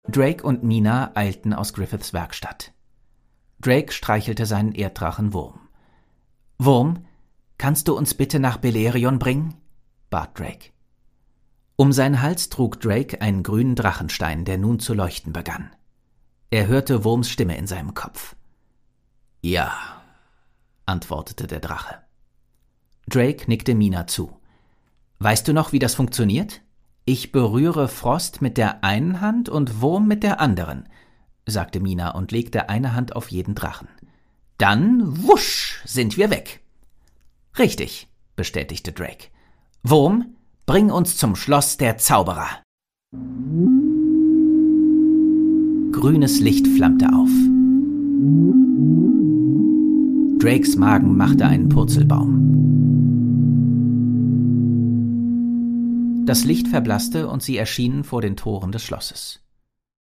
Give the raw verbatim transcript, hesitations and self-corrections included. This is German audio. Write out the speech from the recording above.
Drake und Mina eilten aus Griffiths Werkstatt. Drake streichelte seinen Erddrachen Wurm. »Wurm, kannst du uns bitte nach Belerion bringen?« bat Drake. Um seinen Hals trug Drake einen grünen Drachenstein, der nun zu leuchten begann. Er hörte Wurms Stimme in seinem Kopf. »Ja«, antwortete der Drache. Drake nickte Mina zu. »Weißt du noch, wie das funktioniert? Ich berühre Frost mit der einen Hand und Wurm mit der anderen«, sagte Mina und legte eine Hand auf jeden Drachen. »Dann, wusch, sind wir weg.« »Richtig«, bestätigte Drake. »Wurm, bring uns zum Schloss der Zauberer.« Grünes Licht flammte auf. Drakes Magen machte einen Purzelbaum. Das Licht verblasste und sie erschienen vor den Toren des Schlosses.